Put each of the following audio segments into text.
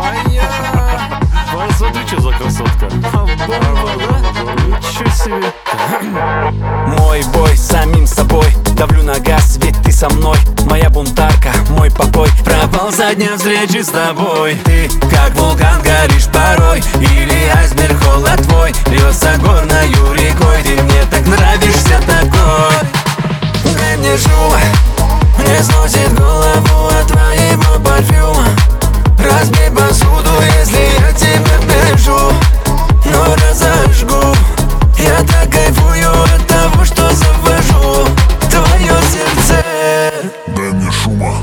моя. Посмотри, что за красотка. Бомба, да? Ничего себе. Мой бой с самим собой, давлю на газ, ведь ты со мной. Моя бунтарка, мой покой пропал со дня встречи с тобой. Ты как вулкан горишь порой, или айсберг холод твой льется горною рекой. Ты мне так нравишься такой. Дай мне шума, мне сносит голову от твоего парфюма. Разбей посуду, если я тебя пишу, но разожгу. Я так кайфую от того, что завожу твое сердце. Дай мне шума.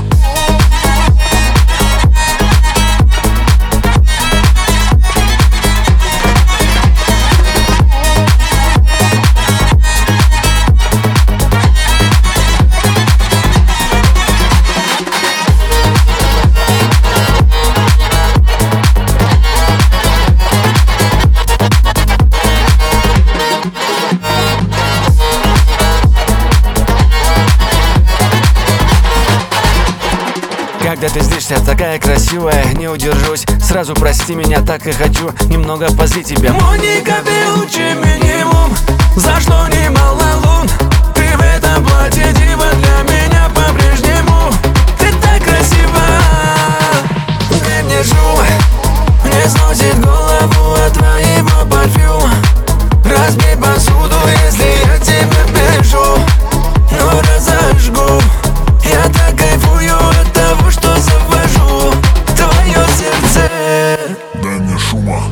Когда ты злишься, такая красивая, не удержусь. Сразу прости меня, так и хочу немного позлить тебя. Моника Белуччи минимум, за что немало лун. Ты в этом платье дива для меня по-прежнему. Ты так красива. Дай мне шума, мне сносит голову от твоего парфюма. Разбей посуду, если я тебя пишу, но разожгу. Я так кайфую от того, что завожу твое сердце. Дай мне шума.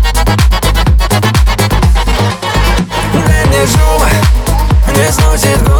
Мне сносит голову